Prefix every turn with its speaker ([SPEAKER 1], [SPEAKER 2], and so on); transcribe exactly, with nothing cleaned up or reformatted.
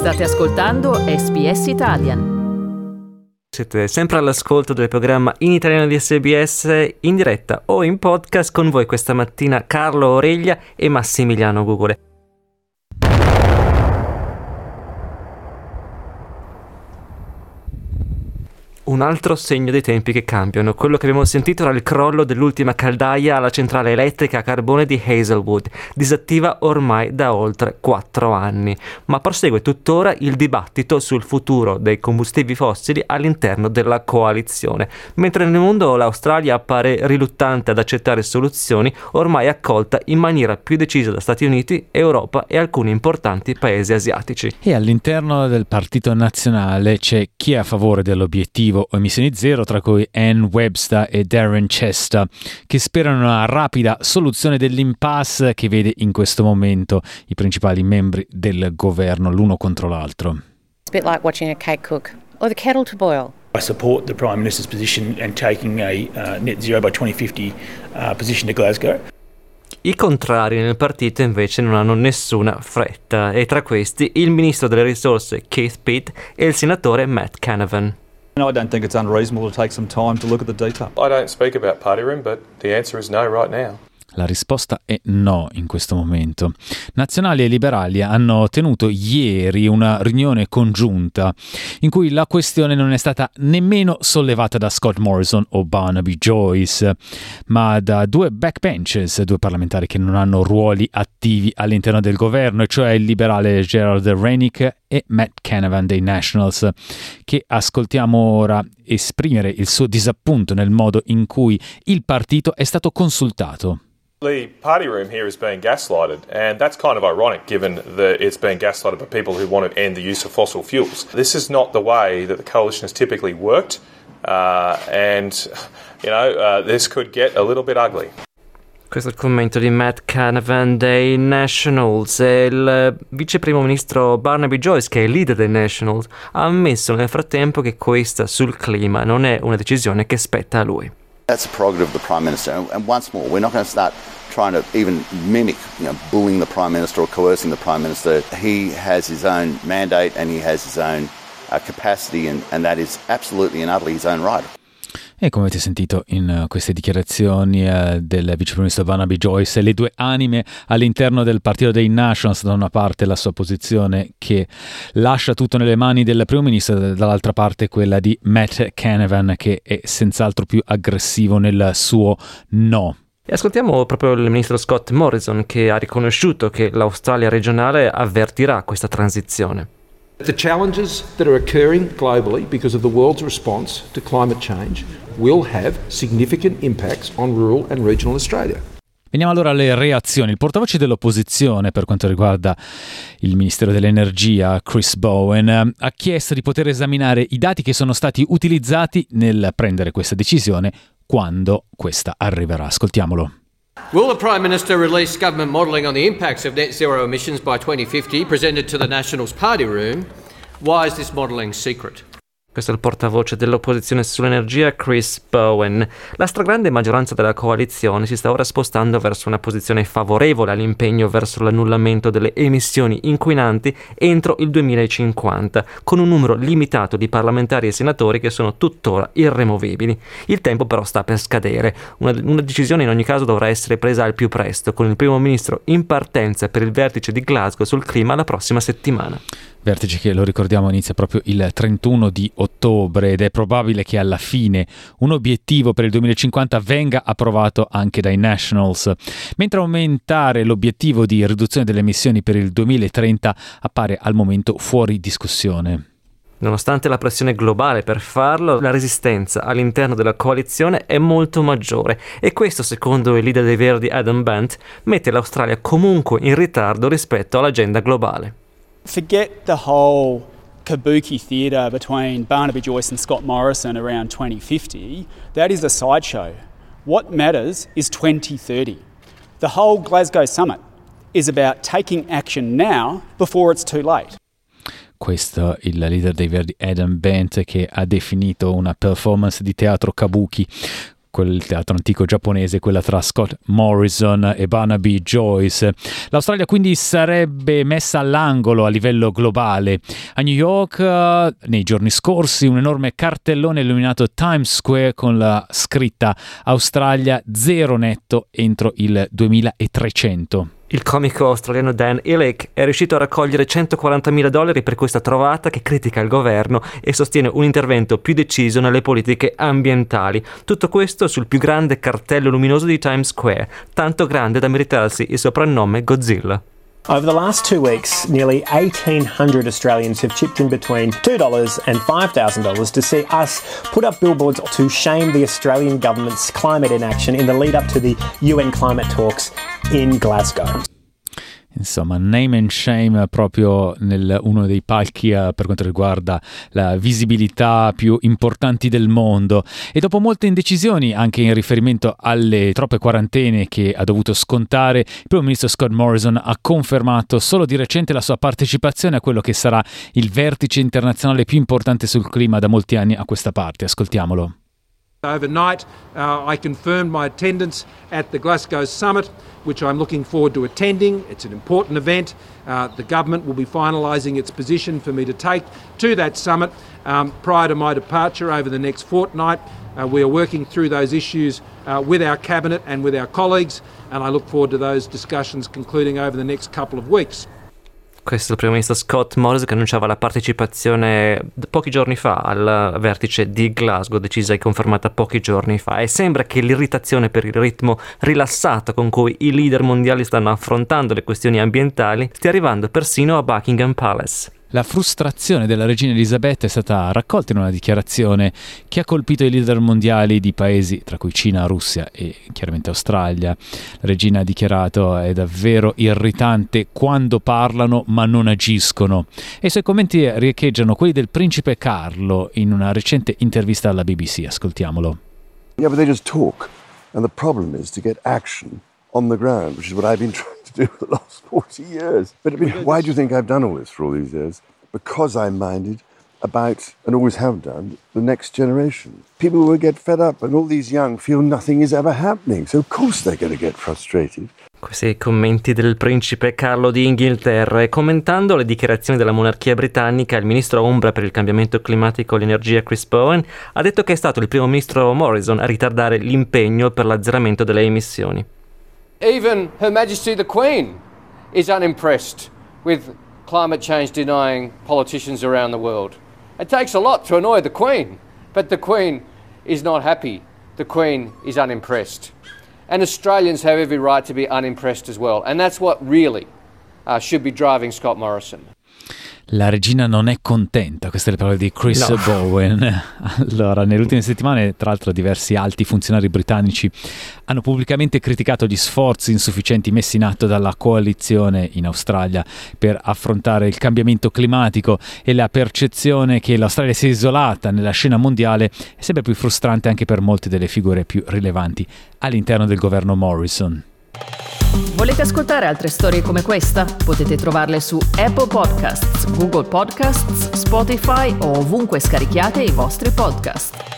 [SPEAKER 1] State ascoltando S B S Italian.
[SPEAKER 2] Siete sempre all'ascolto del programma in italiano di S B S, in diretta o in podcast. Con voi questa mattina Carlo Oreglia e Massimiliano Gugole. Un altro segno dei tempi che cambiano. Quello che abbiamo sentito era il crollo dell'ultima caldaia alla centrale elettrica a carbone di Hazelwood, disattiva ormai da oltre quattro anni. Ma prosegue tuttora il dibattito sul futuro dei combustibili fossili all'interno della coalizione. Mentre nel mondo l'Australia appare riluttante ad accettare soluzioni, ormai accolta in maniera più decisa da Stati Uniti, Europa e alcuni importanti paesi asiatici.
[SPEAKER 3] E all'interno del Partito Nazionale c'è chi è a favore dell'obiettivo o emissioni zero, tra cui Ann Webster e Darren Chester, che sperano una rapida soluzione dell'impasse che vede in questo momento i principali membri del governo l'uno contro l'altro.
[SPEAKER 4] It's a bit like watching a cake cook or the kettle to boil.
[SPEAKER 5] I support the Prime Minister's position and taking a uh, net zero by twenty fifty uh, position to Glasgow.
[SPEAKER 2] I contrari nel partito invece non hanno nessuna fretta, e tra questi il ministro delle risorse Keith Pitt e il senatore Matt Canavan.
[SPEAKER 6] I don't think it's unreasonable to take some time to look at the detail.
[SPEAKER 7] I don't speak about party room, but the answer is no right now.
[SPEAKER 3] La risposta è no in questo momento. Nazionali e liberali hanno tenuto ieri una riunione congiunta in cui la questione non è stata nemmeno sollevata da Scott Morrison o Barnaby Joyce, ma da due backbenchers, due parlamentari che non hanno ruoli attivi all'interno del governo, cioè il liberale Gerald Rennick e Matt Canavan dei Nationals, che ascoltiamo ora esprimere il suo disappunto nel modo in cui il partito è stato consultato.
[SPEAKER 7] The party room here is being gaslighted, and that's kind of ironic given that it's being gaslighted by people who want to end the use of fossil fuels. This is not the way that the coalition has typically worked, uh, and, you know, uh, this could get a little bit ugly.
[SPEAKER 2] Questo è il commento di Matt Canavan dei Nationals. E il vice primo ministro Barnaby Joyce, che è il leader dei Nationals, ha ammesso nel frattempo che questa sul clima non è una decisione che spetta a lui.
[SPEAKER 8] That's a prerogative of the Prime Minister, and once more, we're not going to start trying to even mimic, you know, bullying the Prime Minister or coercing the Prime Minister. He has his own mandate and he has his own uh, capacity, and, and that is absolutely and utterly his own right.
[SPEAKER 3] E come avete sentito in uh, queste dichiarazioni uh, del vice primo ministro Barnaby Joyce, le due anime all'interno del partito dei Nationals, da una parte la sua posizione che lascia tutto nelle mani del primo ministro, dall'altra parte quella di Matt Canavan, che è senz'altro più aggressivo nel suo no.
[SPEAKER 2] E ascoltiamo proprio il ministro Scott Morrison, che ha riconosciuto che l'Australia regionale avvertirà questa transizione.
[SPEAKER 9] The challenges that are occurring globally because of the world's response to climate change will have significant impacts on rural and regional Australia.
[SPEAKER 3] Veniamo allora alle reazioni. Il portavoce dell'opposizione per quanto riguarda il Ministero dell'Energia, Chris Bowen, ha chiesto di poter esaminare i dati che sono stati utilizzati nel prendere questa decisione quando questa arriverà. Ascoltiamolo.
[SPEAKER 10] Will the Prime Minister release government modelling on the impacts of net zero emissions by twenty fifty presented to the Nationals Party Room? Why is this modelling secret?
[SPEAKER 2] Questo è il portavoce dell'opposizione sull'energia, Chris Bowen. La stragrande maggioranza della coalizione si sta ora spostando verso una posizione favorevole all'impegno verso l'annullamento delle emissioni inquinanti entro il duemilacinquanta, con un numero limitato di parlamentari e senatori che sono tuttora irremovibili. Il tempo però sta per scadere. Una, una decisione in ogni caso dovrà essere presa al più presto, con il primo ministro in partenza per il vertice di Glasgow sul clima la prossima settimana.
[SPEAKER 3] Vertice che, lo ricordiamo, inizia proprio il trentuno di ottobre ed è probabile che alla fine un obiettivo per il duemilacinquanta venga approvato anche dai Nationals, mentre aumentare l'obiettivo di riduzione delle emissioni per il duemilatrenta appare al momento fuori discussione.
[SPEAKER 2] Nonostante la pressione globale per farlo, la resistenza all'interno della coalizione è molto maggiore, e questo, secondo il leader dei Verdi Adam Bent, mette l'Australia comunque in ritardo rispetto all'agenda globale.
[SPEAKER 11] Forget the whole kabuki theatre between Barnaby Joyce and Scott Morrison around twenty fifty. That is a sideshow. What matters is twenty thirty. The whole Glasgow summit is about taking action now before it's too late.
[SPEAKER 3] Questo il leader dei Verdi Adam Bent, che ha definito una performance di teatro kabuki. quel teatro antico giapponese, quella tra Scott Morrison e Barnaby Joyce. L'Australia quindi sarebbe messa all'angolo a livello globale. A New York, nei giorni scorsi, un enorme cartellone illuminato Times Square con la scritta Australia zero netto entro il duemilatrecento.
[SPEAKER 2] Il comico australiano Dan Ilic è riuscito a raccogliere centoquarantamila dollari per questa trovata, che critica il governo e sostiene un intervento più deciso nelle politiche ambientali. Tutto questo sul più grande cartello luminoso di Times Square, tanto grande da meritarsi il soprannome Godzilla.
[SPEAKER 12] Over the last two weeks, nearly eighteen hundred Australians have chipped in between two dollars and five thousand dollars to see us put up billboards to shame the Australian government's climate inaction in the lead up to the U N climate talks in Glasgow.
[SPEAKER 3] Insomma, name and shame proprio nel uno dei palchi eh, per quanto riguarda la visibilità più importanti del mondo. E dopo molte indecisioni anche in riferimento alle troppe quarantene che ha dovuto scontare, il primo ministro Scott Morrison ha confermato solo di recente la sua partecipazione a quello che sarà il vertice internazionale più importante sul clima da molti anni a questa parte. Ascoltiamolo.
[SPEAKER 9] Overnight, uh, I confirmed my attendance at the Glasgow Summit, which I'm looking forward to attending. It's an important event. Uh, the government will be finalising its position for me to take to that summit um, prior to my departure over the next fortnight. Uh, we are working through those issues uh, with our cabinet and with our colleagues, and I look forward to those discussions concluding over the next couple of weeks.
[SPEAKER 2] Questo è il primo ministro Scott Morrison che annunciava la partecipazione pochi giorni fa al vertice di Glasgow, decisa e confermata pochi giorni fa, e sembra che l'irritazione per il ritmo rilassato con cui i leader mondiali stanno affrontando le questioni ambientali stia arrivando persino a Buckingham Palace.
[SPEAKER 3] La frustrazione della regina Elisabetta è stata raccolta in una dichiarazione che ha colpito i leader mondiali di paesi tra cui Cina, Russia e chiaramente Australia. La regina ha dichiarato: è davvero irritante quando parlano ma non agiscono. E i suoi commenti riecheggiano quelli del principe Carlo in una recente intervista alla B B C. Ascoltiamolo.
[SPEAKER 13] Yeah, but they just talk. And the problem is to get action on the ground, which is what I've been trying to do for the last forty years. But I mean, why do you think I've done all this for all these years? Because I'm minded about, and always have done, the next generation. People will get fed up, and all these young feel nothing is ever happening. So of course they're going to get frustrated.
[SPEAKER 2] Questi commenti del principe Carlo di Inghilterra. E commentando le dichiarazioni della monarchia britannica, il ministro ombra per il cambiamento climatico e l'energia Chris Bowen ha detto che è stato il primo ministro Morrison a ritardare l'impegno per l'azzeramento delle emissioni.
[SPEAKER 10] Even Her Majesty the Queen is unimpressed with climate change denying politicians around the world. It takes a lot to annoy the Queen, but the Queen is not happy. The Queen is unimpressed. And Australians have every right to be unimpressed as well. And that's what really uh, should be driving Scott Morrison.
[SPEAKER 3] La regina non è contenta, queste le parole di Chris no. Bowen. Allora, nelle ultime settimane, tra l'altro, diversi alti funzionari britannici hanno pubblicamente criticato gli sforzi insufficienti messi in atto dalla coalizione in Australia per affrontare il cambiamento climatico, e la percezione che l'Australia sia isolata nella scena mondiale è sempre più frustrante anche per molte delle figure più rilevanti all'interno del governo Morrison.
[SPEAKER 1] Volete ascoltare altre storie come questa? Potete trovarle su Apple Podcasts, Google Podcasts, Spotify o ovunque scarichiate i vostri podcast.